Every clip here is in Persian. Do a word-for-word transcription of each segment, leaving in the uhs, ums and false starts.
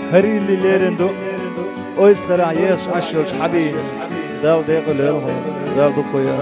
هري اللي ليرندو ويسخر عيش عشوش حبيب داو ديقو ليلهم داو دقو يا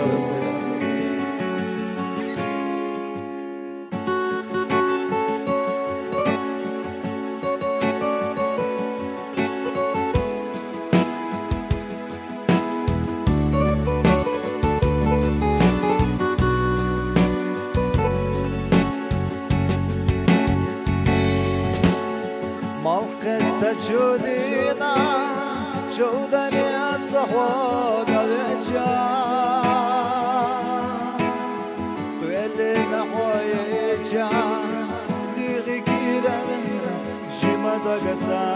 تجودينا شودني الصحوة قلجا ويلنا حويجا ديغي كيرا جيما دقسا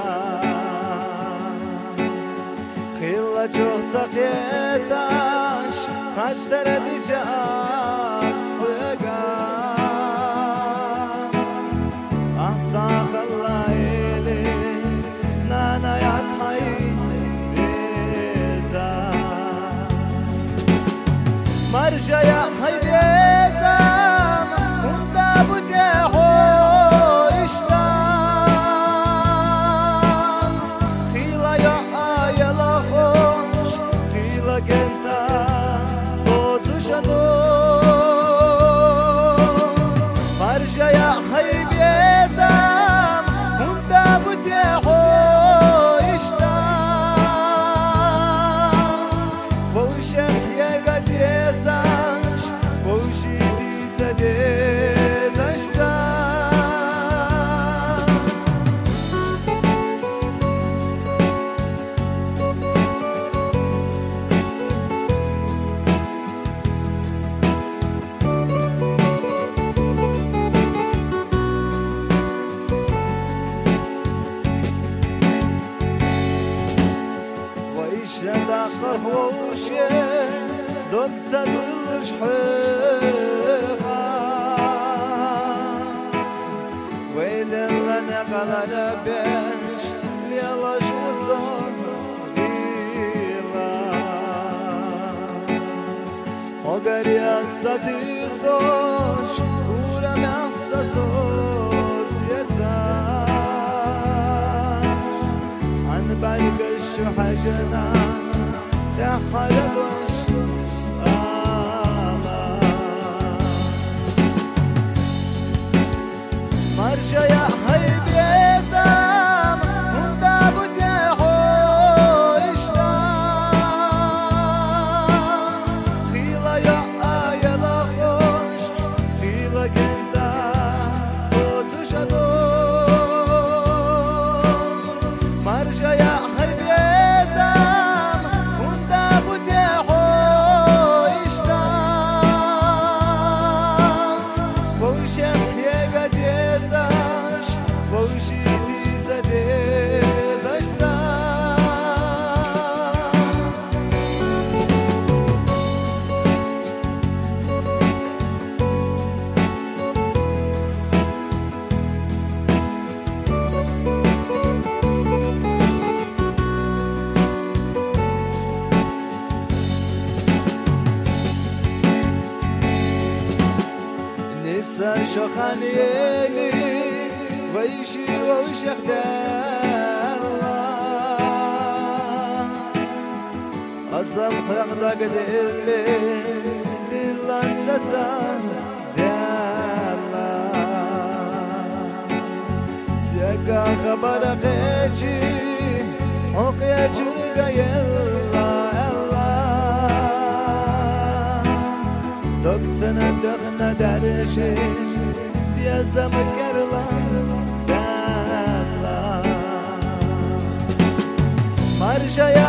خيلا جوتا قيتاش قدر دجاس ويقا أحسا خلاي مرجع يا حبيبي كنت بدي حوشتان خيلا يا يا لخوش خيلا كنت بوتشدو مرجع يا حبيبي كنت بدي حوشتان وشك يا قديساش وشيدي سديساش داخل خوشي دكتة دلش حيخا ويل لنا قلنا بيش ليلاش وصون غيلا وقر يستيسوش ورا محسسوس يتاش عن بالقش حاجنا تحرقش آلا مرجع يا حبيبي سام كنت بدي حوشتان خيلا يا يا لخوش خيلا كنت بوتشدو مرجع يا شخانيلي ويشي ووشخ دالله أصم خلق دلي دلان تتان دالله سيقا خبر قيجي حقيا جنقا يلا يلا دوكسنا دغنا دارشي يا زمكر لا مرجع